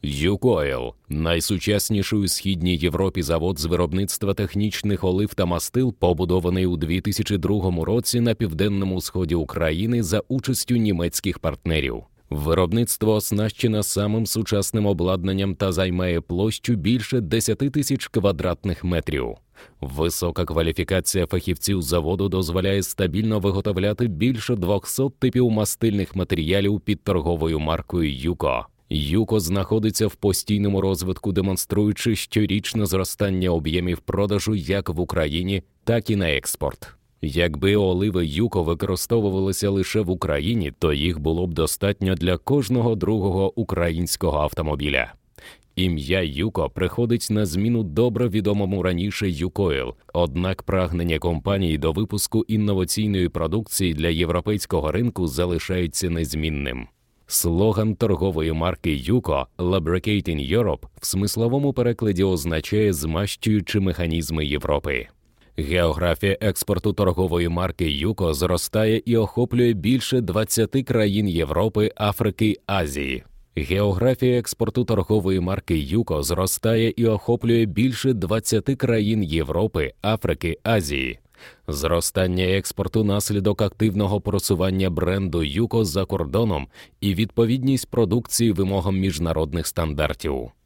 «Юкойл» – найсучасніший у Східній Європі завод з виробництва технічних олив та мастил, побудований у 2002 році на південному сході України за участю німецьких партнерів. Виробництво оснащено самим сучасним обладнанням та займає площу більше 10 тисяч квадратних метрів. Висока кваліфікація фахівців заводу дозволяє стабільно виготовляти більше 200 типів мастильних матеріалів під торговою маркою «Юко». «Юко» знаходиться в постійному розвитку, демонструючи щорічне зростання об'ємів продажу як в Україні, так і на експорт. Якби оливи «Юко» використовувалися лише в Україні, то їх було б достатньо для кожного другого українського автомобіля. Ім'я «Юко» приходить на зміну добре відомому раніше «Юкойл», однак прагнення компанії до випуску інноваційної продукції для європейського ринку залишається незмінним. Слоган торгової марки «Юко» «Lubricating Europe» в смисловому перекладі означає «змащуючи механізми Європи». Географія експорту торгової марки «Юко» зростає і охоплює більше 20 країн Європи, Африки, Азії. Географія експорту торгової марки «Юко» зростає і охоплює більше 20 країн Європи, Африки, Азії. Зростання експорту – наслідок активного просування бренду «Юко» за кордоном і відповідність продукції вимогам міжнародних стандартів.